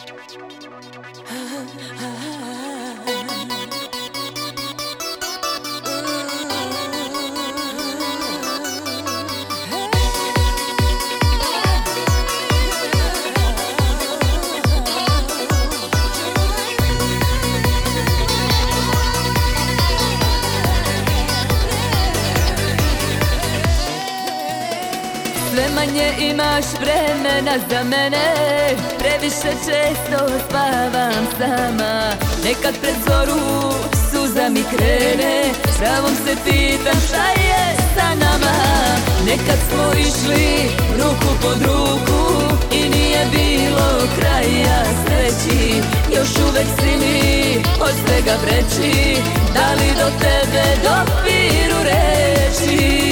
Sve manje imaš vremena za mene, previše često spavam sama. Nekad pred zoru suza mi krene, pravom se pitam šta je sa nama. Nekad smo išli ruku pod ruku i nije bilo kraja sreći. Još uvek si mi od svega vreći, da li do tebe dopiru reči?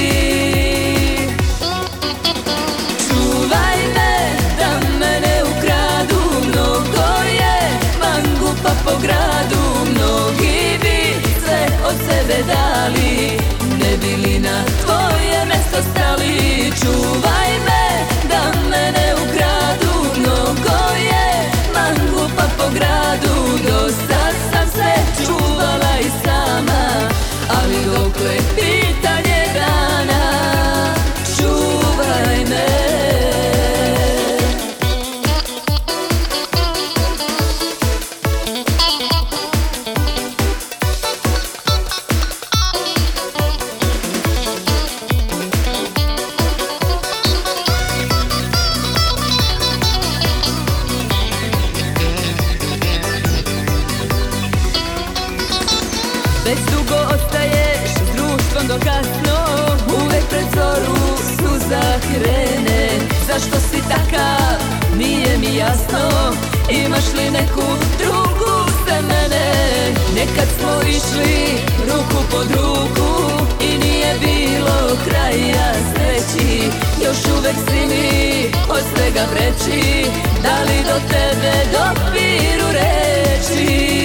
Po gradu mnogi bi sve od sebe dali, ne bi li na tvoje mesto stali. Čuvaj me da me ne ukradu, mnogo je mangupa po gradu. Dosta sam se čuvala i sama, ali dok je pitanje dana, čuvaj me. Već dugo ostaješ s društvom do kasno, uvek pred zoru suza krene. Zašto si takav, nije mi jasno, imaš li neku drugu za mene? Nekad smo išli ruku pod ruku i nije bilo kraja sreći. Još uvek si mi od svega vreći, da li do tebe dopiru reči?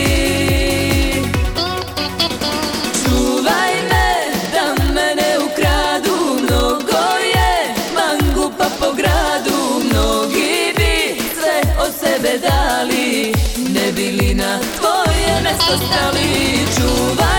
Dali, ne bi li na tvoje mesto stali? Čuvaj